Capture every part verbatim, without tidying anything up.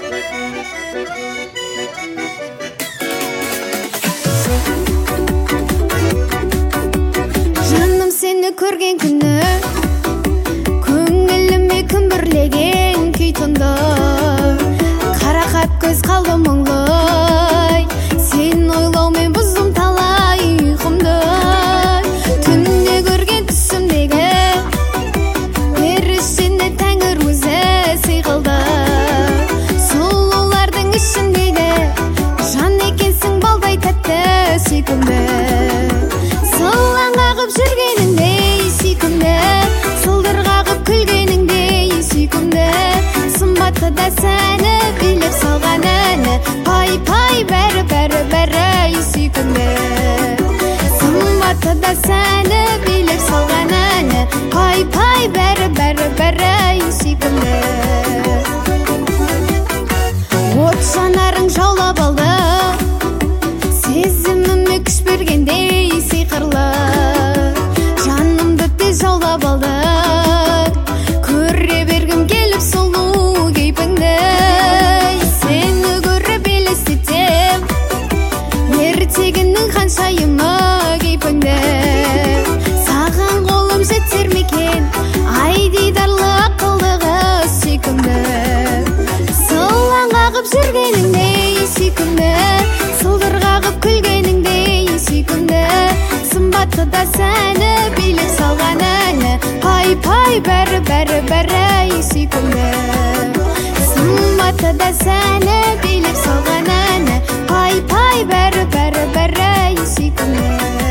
Жаным сені көрген күні көңіліме күмбірлеген күй тұнды, қарақат көз қалды мұңлы, сен ойлаумен бұздым талай ұйқымды. Түнде көрген түсімдегі періштені тәңір өзі сыйғылды. Сұлулардың ішіндегі жан екенсің балдай тәтті сүйкімді. Сылаң қағып жүргеніңдей сүйкімді, сылдыр қағып күлгеніңдей сүйкімді. Сымбатты да сәні билеп салған әні, пай-пай бәрі-бәрі бәрі сүйкімді. Сымбатты да сәні билеп салған әні, пай-пай бәрі-бәрі бәрі сүйкімді. От жанарың жаулап алды, сезіміме күш бергендей сиқырлы. Жанымды тез жаулап алды, көре бергім келіп сұлу кейпіңді. Сені көріп елестетем, ертегінің ханшайымы кейпіңді. Саған қолым жетер мекен, ай дидарлы ақылдығы сүйкімді. Сылаң қағып жүргеніңдей сүйкімді, сылдыр қағып күлгеніңдей сүйкімді. Сымбатты да сәні билеп салған әні, пай-пай бәрі-бәрі бәрі сүйкімді. Сымбатты да сәні билеп салған әні, пай-пай бәрі-бәрі бәрі сүйкімді.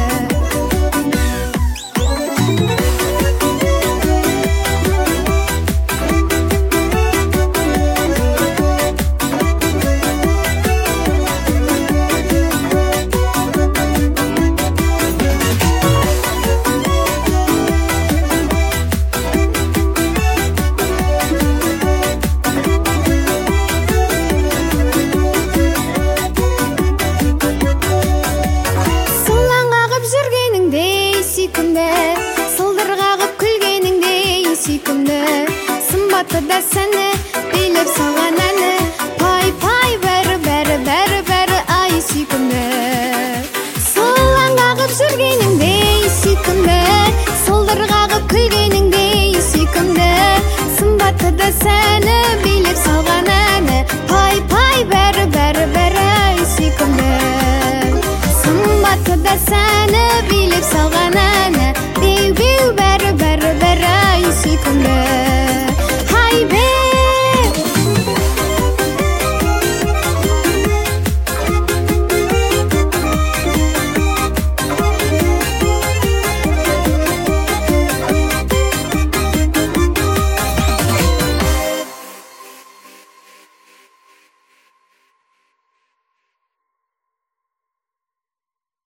Сылаң қағып жүргеніңдей сүйкімді, сылдыр қағып күлгеніңдей сүйкімді. Сымбатты да сәні билеп салған әні, пай-пай бәрі-бәрі бәрі-бәрі ай сүйкімді. Сылаң қағып жүргеніңдей сүйкімді, сылдыр қағып күлгеніңдей сүйкімді. Сымбатты да сәні билеп салған әні, пай-пай бәрі-бәрі бәрі сүйкімді. Сымбатты да сәні билеп салған әні,